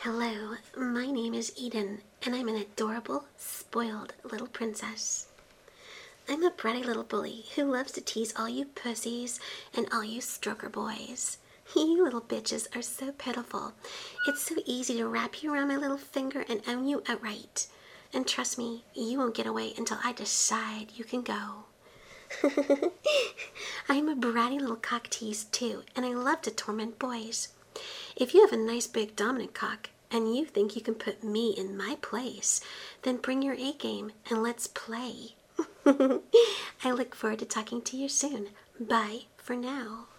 Hello, my name is Eden, and I'm an adorable, spoiled little princess. I'm a bratty little bully who loves to tease all you pussies and all you stroker boys. You little bitches are so pitiful. It's so easy to wrap you around my little finger and own you outright. And trust me, you won't get away until I decide you can go. I'm a bratty little cock tease too, and I love to torment boys. If you have a nice big dominant cock and you think you can put me in my place, then bring your A game and let's play. I look forward to talking to you soon. Bye for now.